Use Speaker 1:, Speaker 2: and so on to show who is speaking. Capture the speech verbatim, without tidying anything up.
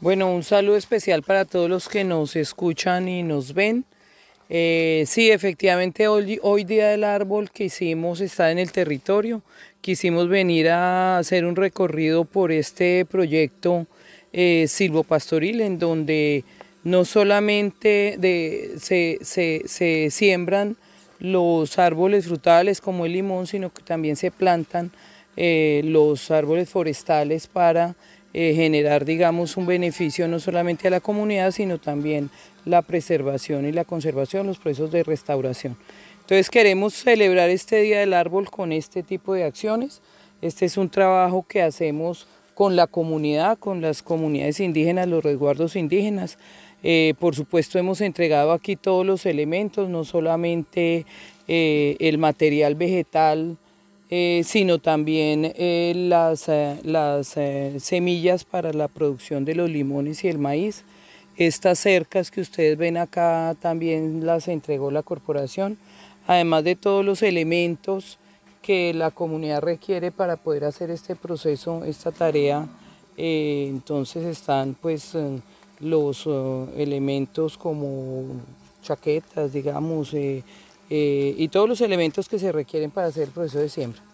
Speaker 1: Bueno, un saludo especial para todos los que nos escuchan y nos ven. Eh, sí, efectivamente hoy, hoy Día del Árbol quisimos estar en el territorio, quisimos venir a hacer un recorrido por este proyecto eh, silvopastoril en donde no solamente de, se, se, se siembran los árboles frutales como el limón, sino que también se plantan eh, los árboles forestales para eh, generar, digamos, un beneficio no solamente a la comunidad, sino también la preservación y la conservación, los procesos de restauración. Entonces queremos celebrar este Día del Árbol con este tipo de acciones. Este es un trabajo que hacemos con la comunidad, con las comunidades indígenas, los resguardos indígenas. Eh, por supuesto hemos entregado aquí todos los elementos, no solamente eh, el material vegetal, eh, sino también eh, las, eh, las eh, semillas para la producción de los limones y el maíz. Estas cercas que ustedes ven acá también las entregó la corporación, además de todos los elementos que la comunidad requiere para poder hacer este proceso, esta tarea. Eh, entonces están pues eh, los uh, elementos como chaquetas, digamos, eh, eh, y todos los elementos que se requieren para hacer el proceso de siembra.